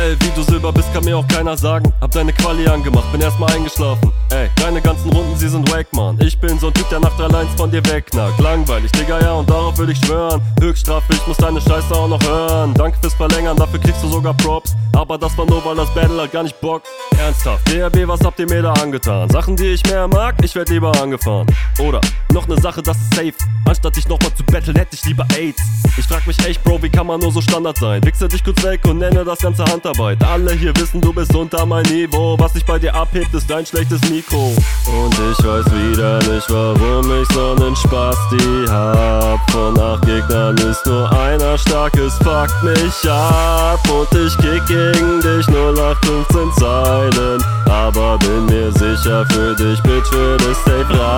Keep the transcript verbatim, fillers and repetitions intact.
Ey, wie du Silber bist, kann mir auch keiner sagen. Hab deine Quali angemacht, bin erstmal eingeschlafen. Ey, deine ganzen Runden, sie sind wack, man. Ich bin so ein Typ, der nach drei Lines von dir wegknackt. Langweilig, Digga, ja, und darauf will ich schwören. Höchststrafe, ich muss deine Scheiße auch noch hören. Danke fürs Verlängern, dafür kriegst du sogar Props. Aber das war nur, weil das Battle hat gar nicht Bock. Ernsthaft, D R B, was habt ihr mir da angetan? Sachen, die ich mehr mag, ich werd lieber angefahren. Oder, noch ne Sache, das ist safe. Anstatt dich nochmal zu battlen, hätte ich lieber AIDS. Ich frag mich echt, Bro, wie kann man nur so Standard sein? Wichse dich kurz weg und nenne das ganze Handarbeit. Alle hier wissen, du bist unter mein Niveau. Was sich bei dir abhebt, ist dein schlechtes Mikro. Und ich weiß wieder nicht, warum ich so nen Spasti hab. Von acht Gegnern ist nur einer stark, es fuckt mich ab. Und ich kick gegen dich null acht fünfzehn Zeilen. Aber bin mir sicher, für dich, Bitch, wird es safe rein.